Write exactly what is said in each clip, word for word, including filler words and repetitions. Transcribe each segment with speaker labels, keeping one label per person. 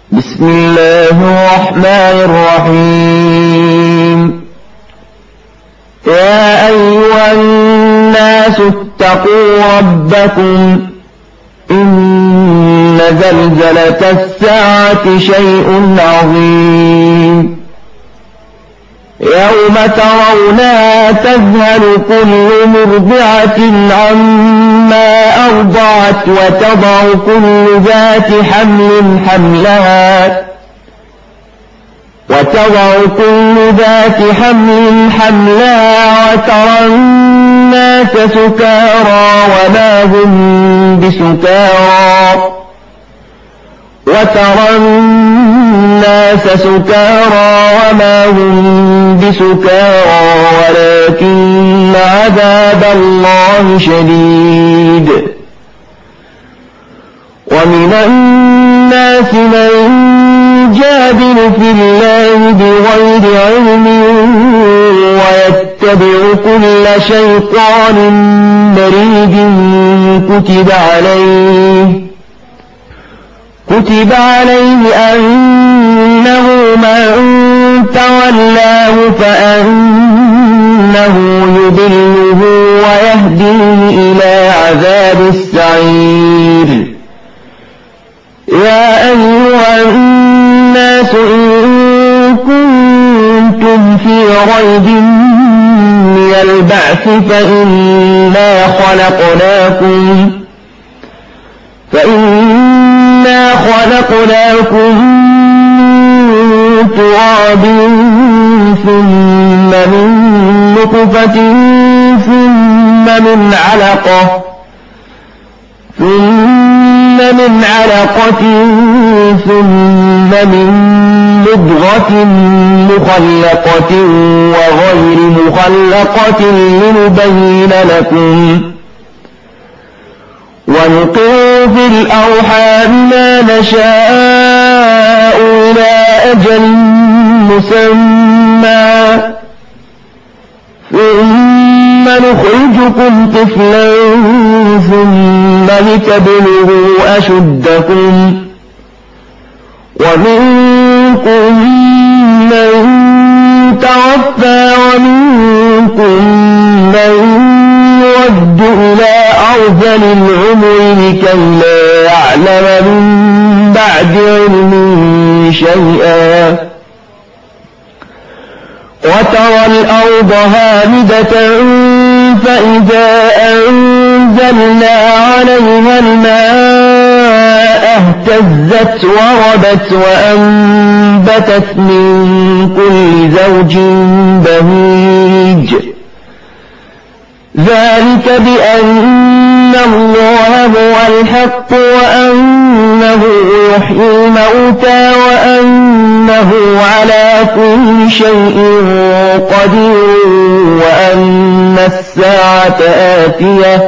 Speaker 1: بسم الله الرحمن الرحيم. يا أيها الناس اتقوا ربكم إن زلزلة الساعة شيء عظيم يوم ترونها تذهل كل مرضعة عما أرضعت وتضع كل ذات حمل حملها وتضع كل ذات حمل حملها وترى الناس سكارى وما هم بسكارى وترى الناس سكارى وما هم بسكارى ولكن عذاب الله شديد. ومن الناس من يجادل في الله بغير علم ويتبع كل شيطان مريد كتب عليه كتب عليه أنه من تولاه فأنه يضله ويهديه إلى عذاب السعير. يا أيها الناس إن كنتم في ريب من البعث فإنا خلقناكم فإنا خلقناكم من تراب ثم من نطفة ثم من علقة ثم من علقة ثم من مضغة مخلقة وغير مخلقة لنبين لكم ونقر في الأرحام ما نشاء إلى أجل مسمى ثم نخرجكم طفلا ثم لتبلغوا أشدكم ومنكم من توفى ومنكم من يرد إلى أرذل العمر لكي لا يعلم من بعد علم شيئا وترى الأرض هامدة فإذا أنزلنا عليها الماء اهتزت وربت وأنبتت من كل زوج بهيج. ذلك بأن الله هو الحق وأنه يحيي الموتى وأنه على كل شيء قدير وأن الساعة آتية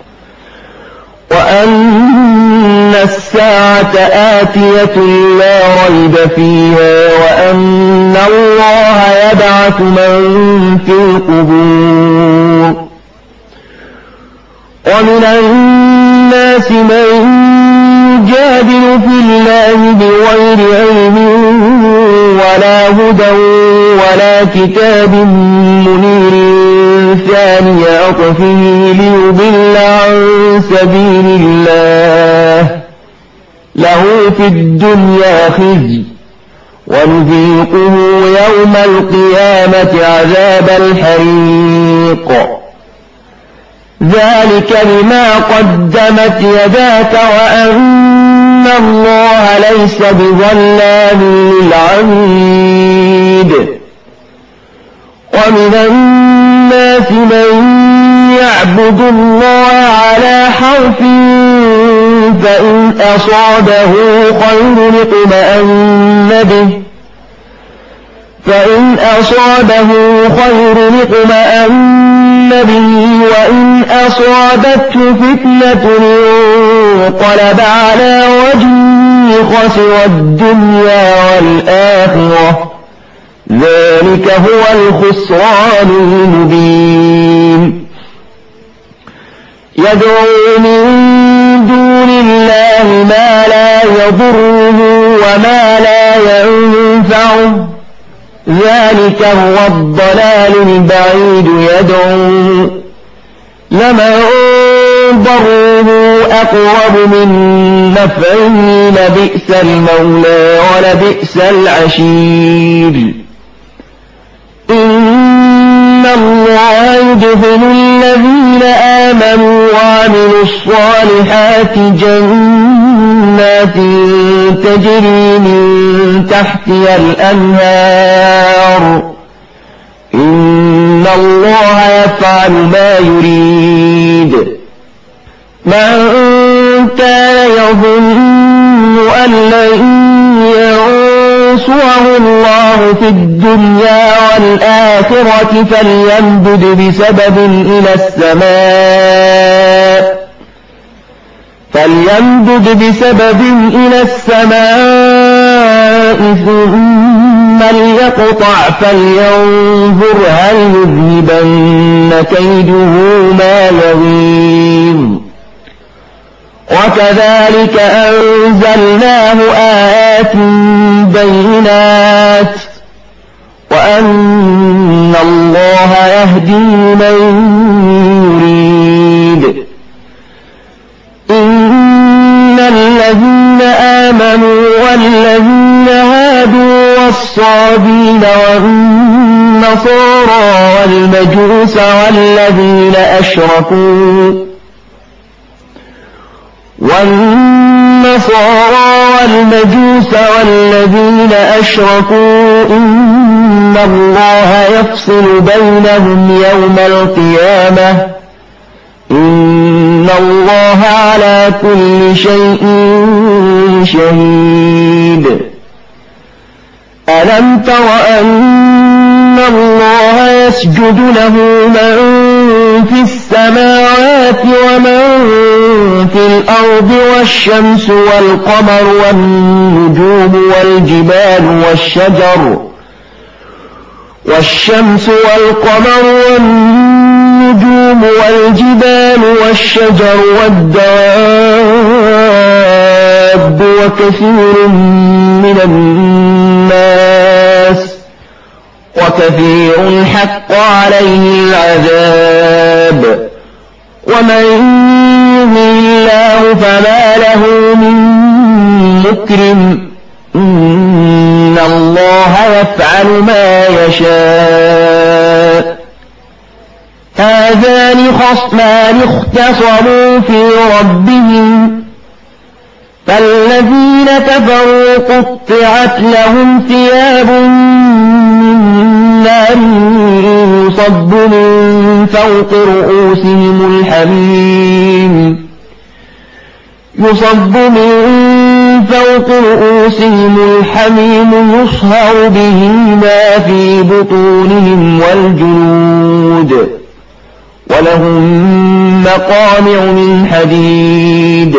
Speaker 1: وأن الساعة آتية لا ريب فيها وأن الله يبعث من في القبور. ومن الناس من يجادل في الله بغير علم ولا هدى ولا كتاب منير ثاني عطفه ليضل عن سبيل الله له في الدنيا خزي ونذيقه يوم القيامة عذاب الحريق. ذلك بما قدمت يداك وأن الله ليس بظلام للعبيد. ومن الناس من يعبد الله على حرف فإن أصابه خير اطمأن به فإن أصابه خير اطمأن به وإن أصابته فتنة انقلب على وجهه خسر الدنيا والآخرة ذلك هو الخسران المبين. يدعو من دون دون الله ما لا يضره وما لا ينفعه ذلك هو الضلال البعيد يدعو لمن ضره أقرب من نفعه لبئس المولى ولبئس العشير إن الله يدخل الذين آمنوا وعملوا الصالحات جنات تجري من تحتها الأنهار إن الله يفعل ما يريد من كان يظن أن لن ينصره الله في الدنيا والآخرة فليمدد بسبب إلى السماء فليمدد بسبب إلى السماء ثم ليقطع فلينظر هل يذهبن كيده ما يغيظ وكذلك أنزلناه آيات بينات وأن الله يهدي من يريد إن الذين آمنوا والذين هادوا والصابين والنصارى والمجوس والذين أشركوا والنصارى والمجوس والذين أشركوا إن الله يفصل بينهم يوم القيامة إن الله على كل شيء شهيد ألم تر أن الله يسجد له من في السماوات ومن في الأرض والشمس والقمر والنجوم والجبال والشجر والشمس والقمر والنجوم والجبال والشجر والدواب وكثير من الناس وكثير حق عليه العذاب ومن يهن الله فما له من مكرم إن الله يفعل ما يشاء هذان خصمان اختصموا في ربهم فالذين كفروا قطعت لهم ثياب من نار يصب من فوق رؤوسهم الحميم يصب من فوق رؤوسهم الحميم يصهر به ما في بطونهم والجلود ولهم مقامع من حديد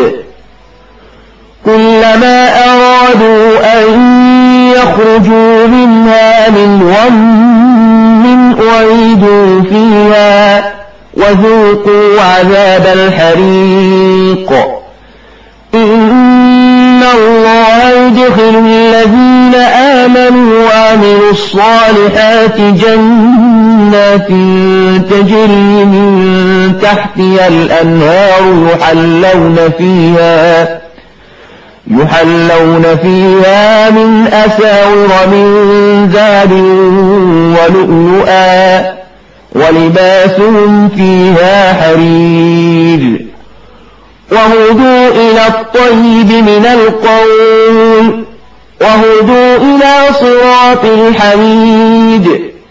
Speaker 1: كلما أرادوا أن يخرجوا منها من غم أعيدوا فيها وذوقوا عذاب الحريق إن الله يدخل الذين آمنوا وعملوا الصالحات جنات تجري من تحتها الأنهار يحلون فيها يحلون فيها من أساور من ذهب ولؤلؤا ولباسهم فيها حرير وهدوا إلى الطيب من القول وهدوا إلى صراط الحميد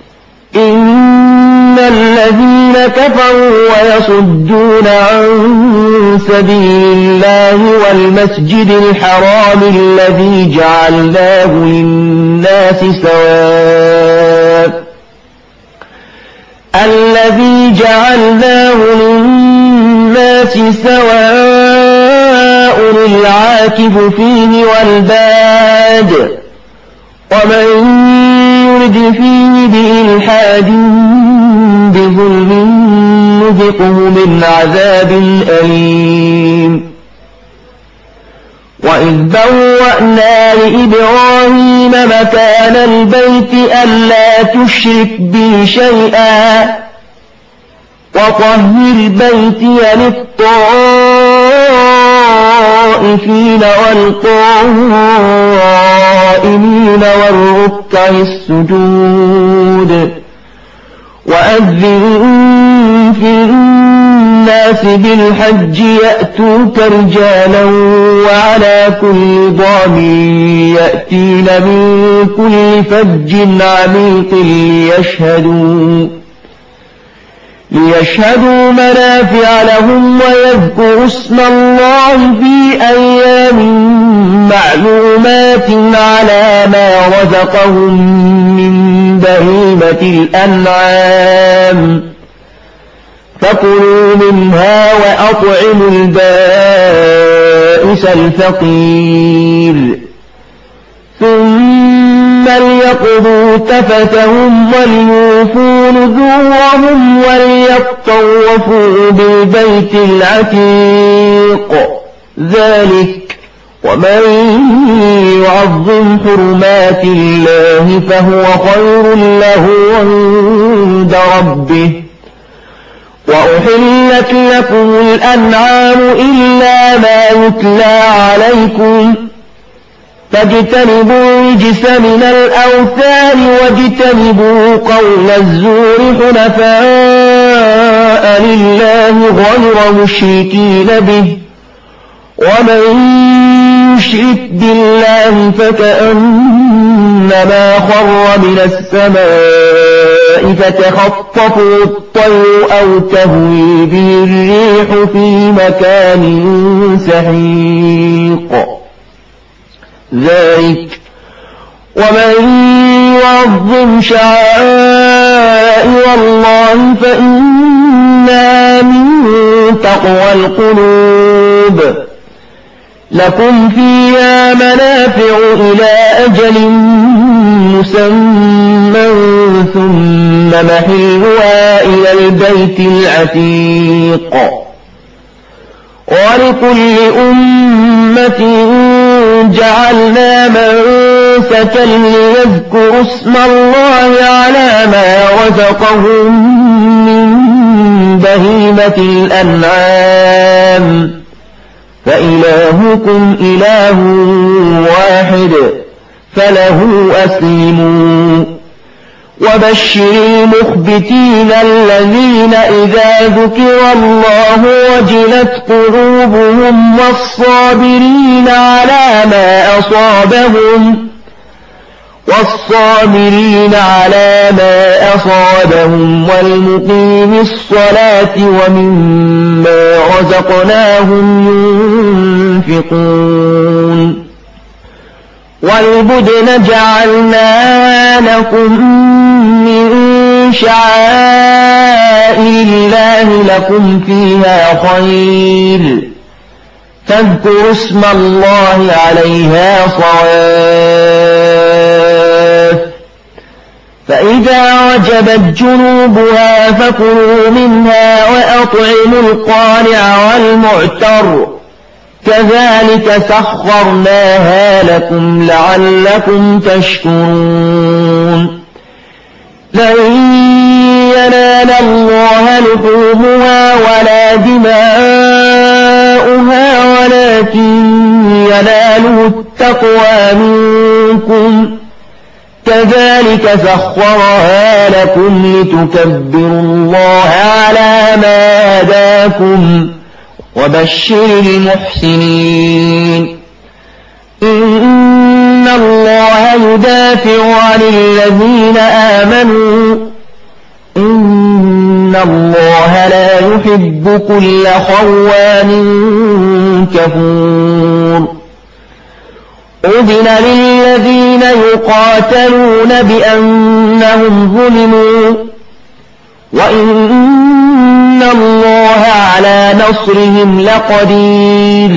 Speaker 1: إن الذين كفروا ويصدون عن سبيل الله والمسجد الحرام الذي جعلناه للناس سواء الذي جعلناه للناس سواء العاكف فيه والباد ومن يرد فيه بإلحاد بظلم نذقه من عذاب أليم وإذ بوأنا لإبراهيم مكان البيت ألا تشرك بي شيئا وطهر بيتي للطائفين والقائمين والركع السجود وأذن في الناس بالحج يأتوك رجالا وعلى كل ضامن يأتين من كل فج عميق ليشهدوا ليشهدوا منافع لهم ويذكروا اسم الله في أيام معلومات على ما رزقهم من بهيمة الأنعام فكلوا منها وأطعموا البائس الفقير ثم ليقضوا تفتهم وليوفوا نذورهم وليطوفوا بالبيت العتيق ذلك ومن يعظم حرمات الله فهو خير له عند ربه وأحلت لكم الأنعام إلا ما يتلى عليكم فاجتنبوا الرجس من الأوثان واجتنبوا قول الزور حنفاء لله غير مشركين به ومن يشرك بالله فكأنما خر من السماء فتخطفه الطير أو تهوي به الريح في مكان سحيق ذلك ومن يعظم شعائر الله فإنها من تقوى القلوب لكم فيها منافع إلى أجل مسمى ثم محلها إلى البيت العتيق ولكل أمة جعلنا منسكا ليذكروا اسم الله على ما رزقهم من بهيمة الأنعام فإلهكم إله واحد فله أسلموا وبشر المخبتين الذين إذا ذكر الله وجلت قلوبهم والصابرين على ما أصابهم والصابرين على ما أصابهم والمقيم الصلاة ومما رزقناهم ينفقون والبدن جعلنا لكم من شعائر الله لكم فيها خير فاذكروا اسم الله عليها صواف فإذا وجبت جنوبها فكلوا منها وأطعموا القانع والمعتر كذلك سخرناها لكم لعلكم تشكرون لن ينال الله لحومها ولا دماؤها ولكن يناله التقوى منكم كذلك سخرها لكم لتكبروا الله على ما هداكم وبشر المحسنين إن الله يدافع عن الذين آمنوا إن الله لا يحب كل خوان كفور أذن للذين يقاتلون بأنهم ظلموا وإن الله على نصرهم لقدير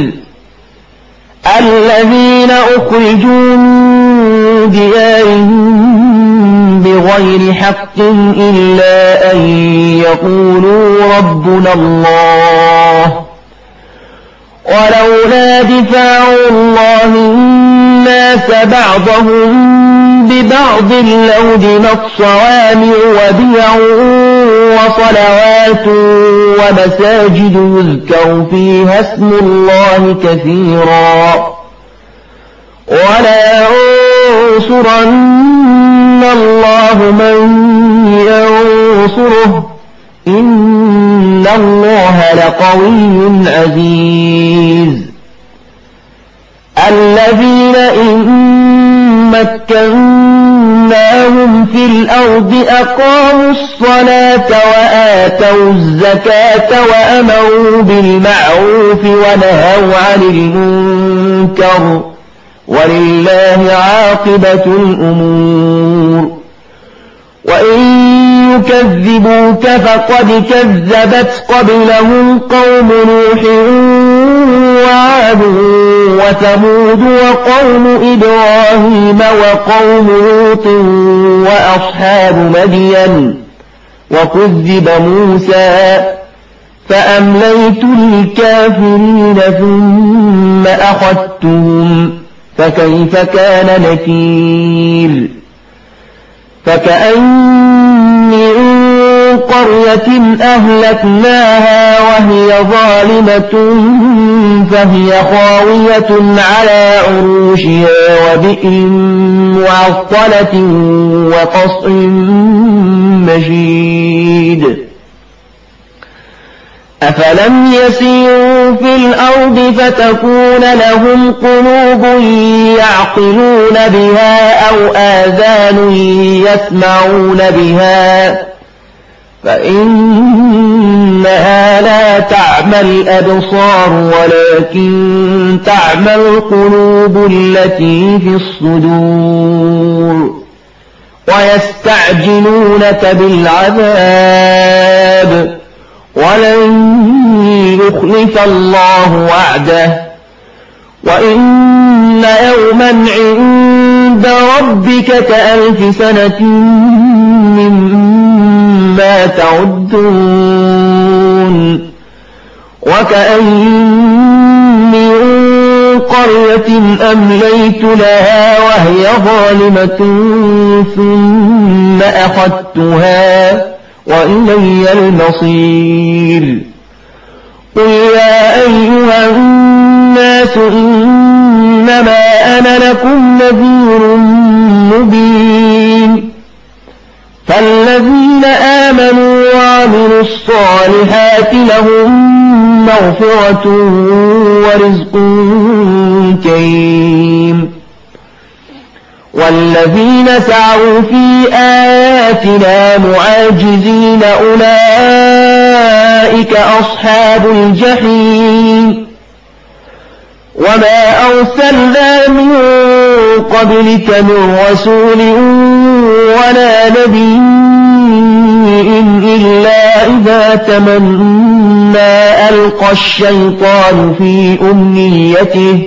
Speaker 1: الذين أخرجوا من ديارهم بغير حق إلا أن يقولوا ربنا الله ولولا دفاع الله الناس بعضهم ببعض لهدمت صوامع وبيع وصلوات ومساجد يذكر فيها اسم الله كثيرا ولينصرن الله من ينصره إن الله لقوي عزيز. الذين إن مكناهم في الأرض أقاموا الصلاة وآتوا الزكاة وأمروا بالمعروف ونهوا عن المنكر ولله عاقبة الأمور. وإن يكذبوك فقد كذبت قبلهم قوم نوح وعاد وثمود وقوم إبراهيم وقوم لوط وأصحاب مدين وكذب موسى فأمليت للكافرين ثم أخذتهم فكيف كان نكير. فكأن من قرية أهلكناها وهي ظالمة فهي خاوية على عروشها وبئر معطلة وقصر مشيد. أفلم يسيروا في الأرض فتكون لهم قلوب يعقلون بها أو آذان يسمعون بها فإنها لا تعمى الأبصار ولكن تعمى القلوب التي في الصدور. ويستعجلونك بالعذاب ولن يخلف الله وعده وإن يوما عند ربك كألف سنة مما تعدون. وكأين من قرية أمليت لها وهي ظالمة ثم أخذتها وإلي المصير. قل يا أيها الناس إنما أنا لكم نذير مبين. فالذين آمنوا وعملوا الصالحات لهم مغفرة ورزق كريم. والذين سعوا في آياتنا معاجزين أولئك أصحاب الجحيم. وما أرسلنا من قبلك من رسول ولا نبي إلا إذا تمنى ألقى الشيطان في أمنيته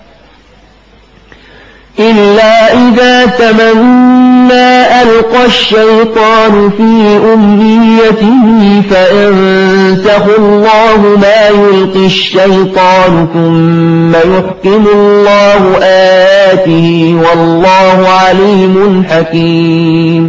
Speaker 1: إلا إذا تمنى ألقى الشيطان في أمنيته فينسخ الله ما يلقي الشيطان ثم يحكم الله آياته والله عليم حكيم.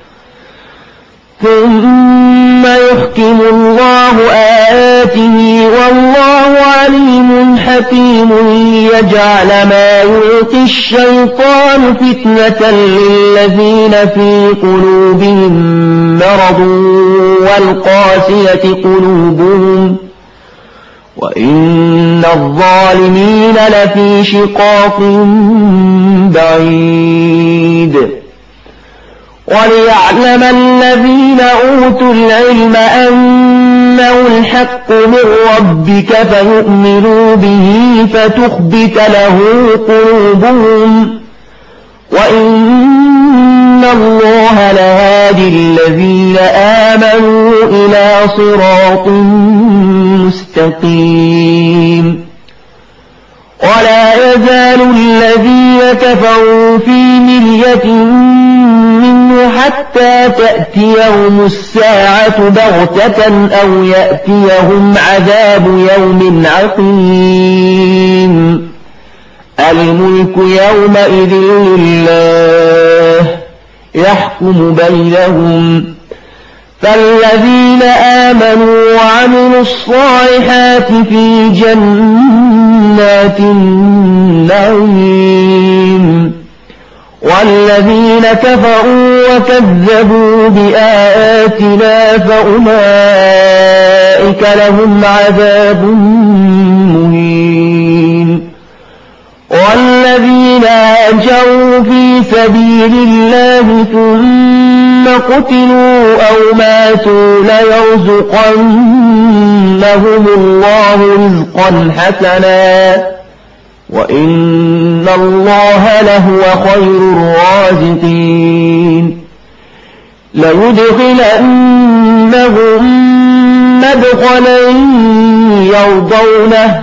Speaker 1: ثم يحكم الله آياته والله عليم حكيم ليجعل ما يلقي الشيطان فتنة للذين في قلوبهم مرض والقاسية قلوبهم وإن الظالمين لفي شقاق بعيد. وليعلم الذين أوتوا العلم أنه الحق من ربك فيؤمنوا به فتخبت له قلوبهم وإن الله لهادي الذين آمنوا إلى صراط مستقيم. ولا يزال الذين كفروا في مرية منه حتى تأتيهم الساعة بغتة أو يأتيهم عذاب يوم عقيم الملك يومئذ لله يحكم بينهم فالذين آمنوا وعملوا الصالحات في جنات النعيم والذين كفروا وكذبوا بآياتنا فأولئك لهم عذاب مهين والذين هاجروا في سبيل الله ثم قتلوا أو ماتوا ليرزقنهم الله رزقا حسنا وإن الله لهو خير الرازقين ليدخلنهم مدخلا يرضونه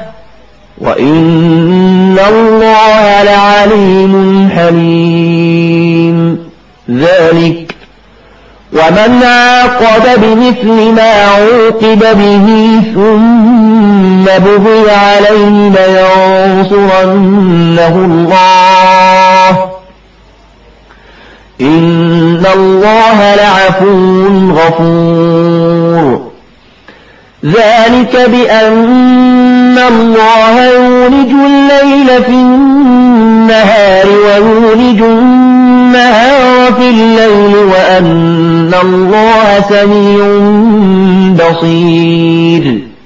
Speaker 1: وإن الله لعليم حليم ذلك ومن عاقب بمثل ما عوقب به ثم بغي عليه لينصرنه الله إن الله لعفو غفور ذلك بأن الله يولج الليل في النهار ويولج النهار في الليل وأن الله سميع بصير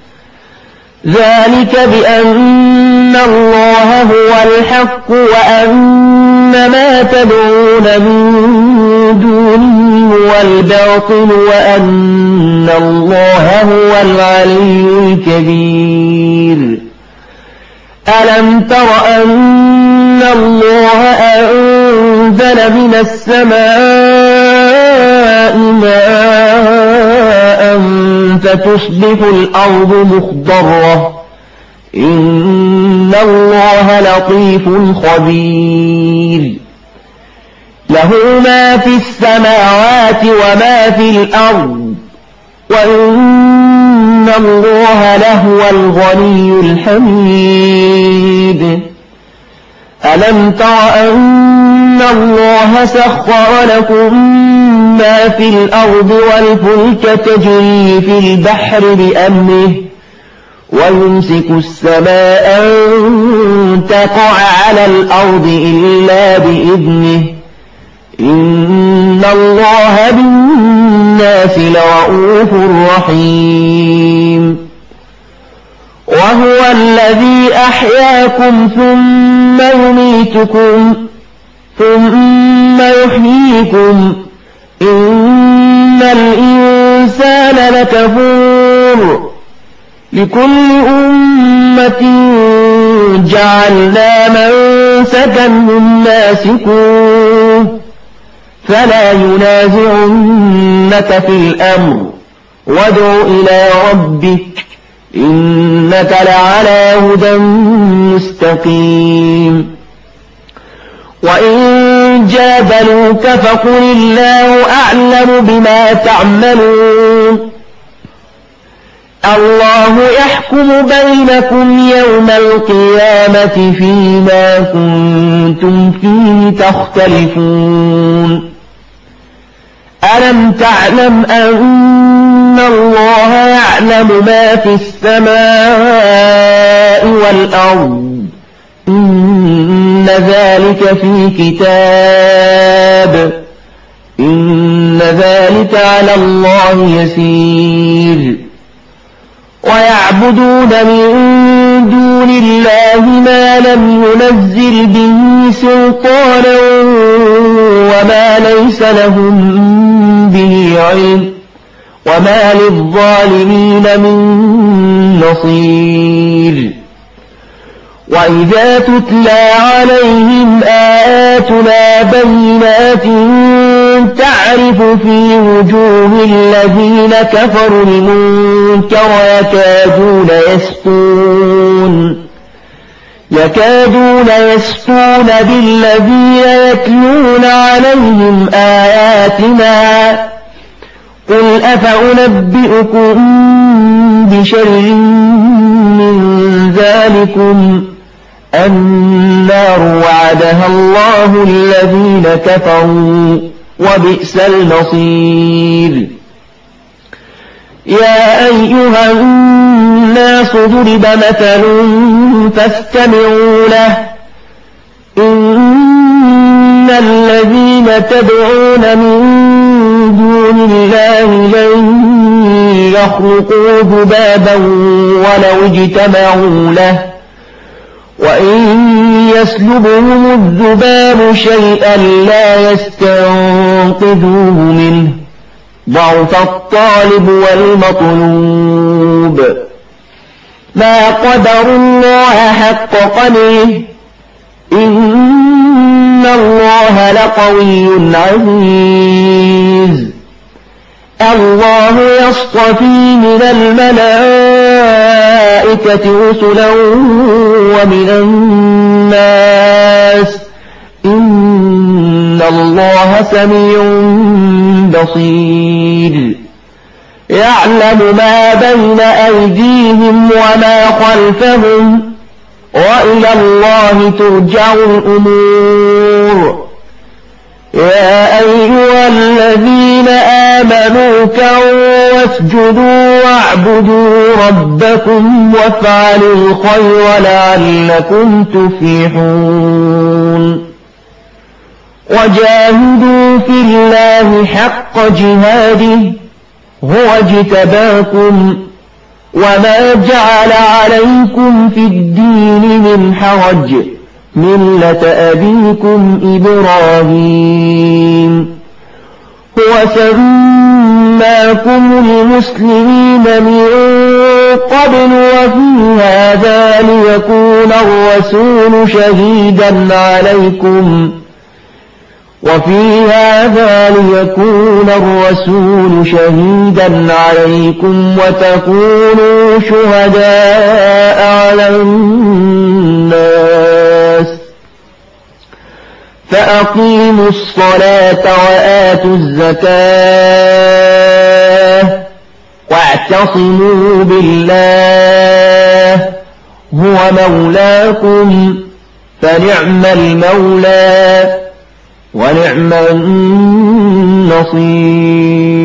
Speaker 1: ذلك بأن الله هو الحق وأن ما تدعون من دونه هو الباطل وأن الله هو العلي الكبير ألم تر أن الله أنزل من السماء ماء فتصبح الأرض مخضرة إن الله لطيف خبير له ما في السماوات وما في الأرض وإن الله لهو الغني الحميد ألم تر أن الله سخر لكم ما في الأرض والفلك تجري في البحر بأمره ويمسك السماء أن تقع على الأرض إلا بإذنه إن الله بالناس لرؤوف رحيم وهو الذي أحياكم ثم يميتكم ثم يحييكم إن الإنسان لكفور لكل أمة جعلنا منسكا هم ناسكوه فلا ينازعنك في الأمر وادع إلى ربك إنك لعلى هدى مستقيم وإن جادلوك فقل الله أعلم بما تعملون الله يحكم بينكم يوم القيامة فيما كنتم فيه تختلفون ألم تعلم أن الله يعلم ما في السماء والأرض إن ذلك في كتاب إن ذلك على الله يسير ويعبدون من دون الله ما لم ينزل به سلطانا وما ليس لهم به علم وما للظالمين من نصير وإذا تتلى عليهم آياتنا بينات تعرف في وجوه الذين كفروا المنكر يكادون يسطون يكادون يسطون بالذين يتلون عليهم آياتنا قل أفأنبئكم بشر من ذلكم النار وعدها الله الذين كفروا وبئس المصير. يا أيها الناس ضرب مثل فاستمعوا له إن الذين تدعون من دون الله لن يخلقوا ذبابا ولو اجتمعوا له وإن يسلبهم الذباب شيئا لا يستنقذوه منه ضعف الطالب والمطلوب. ما قدروا الله حق قدره إن الله لقوي عزيز. الله يصطفي من الملائكة رسلا ومن الناس إن الله سميع بصير. يعلم ما بين أيديهم وما خلفهم وإلى الله ترجع الأمور. يا أيها الذين آمنوا اركعوا واسجدوا واعبدوا ربكم وافعلوا الخير لعلكم تفلحون. وجاهدوا في الله حق جهاده هو اجتباكم وما جعل عليكم في الدين من حرج ملة أبيكم إبراهيم هو سماكم المسلمين من قبل وفي هذا ليكون الرسول شهيدا عليكم وفي هذا ليكون الرسول شهيدا عليكم وتكونوا شهداء على الناس فأقيموا الصلاة وآتوا الزكاة واعتصموا بالله هو مولاكم فنعم المولى ونعم النصير.